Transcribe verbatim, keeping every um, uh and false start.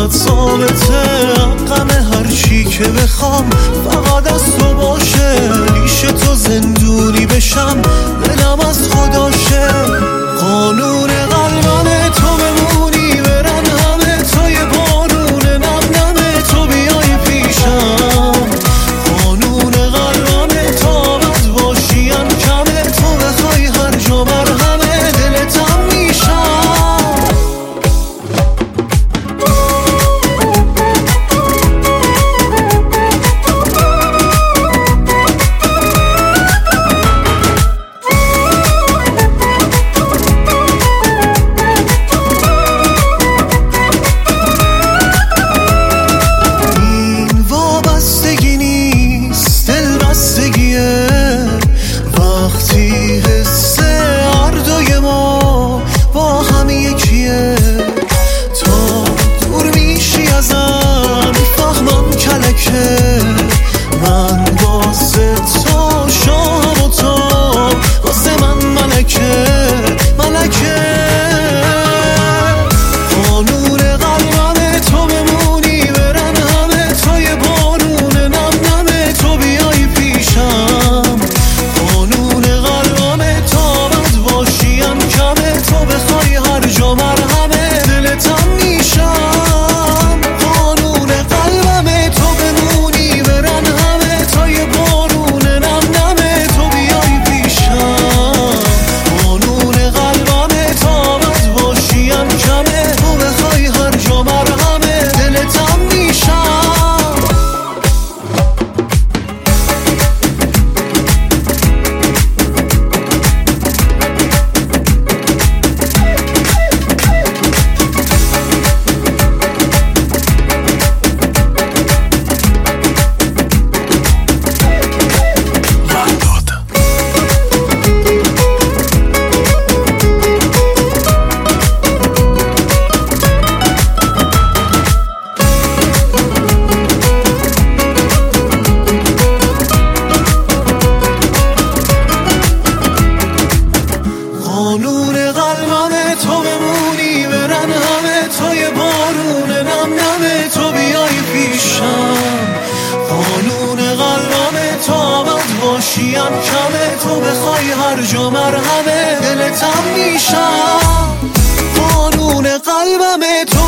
فقط ثابته، غم هر چی که بخوام فقط از تو باشه. پیش تو زندونی بشم دلم از خداشه. قانون قلبم تو بمونی برن همه، تا یه بارون نم نمه تو بیای پیشم. قانون قلبم تا بد باشیم کمه، تو بخوای هر جا مرهمه دلتم میشم. وقتی حس هر دوی ما با هم یکیه، تا دور میشی ازم میفهمم کلکه. من واسه تو شام و تو واسه من ملکه ملکه. قانون قلبم تو بمونی برن همه، تا یه بارون نم نمه تو بیای پیشم. تو بخوای هر جا مرهمه دلتم میشم. قانون قلبم تو بمونی برن همه، تا یه بارون نم نمه تو بیای پیشم. قانون قلبم تا بد باشیم کمه، تو بخوای هر جا مرهمه دلتم میشم. قانون قلبم تو بمونی برن همه، تا یه بارون نم نمه تو بیای پیشم. قانون قلبم تا بد باشیم کمه، تو بخوای هر جا مرهمه دلتم میشم. قانون قلبم تو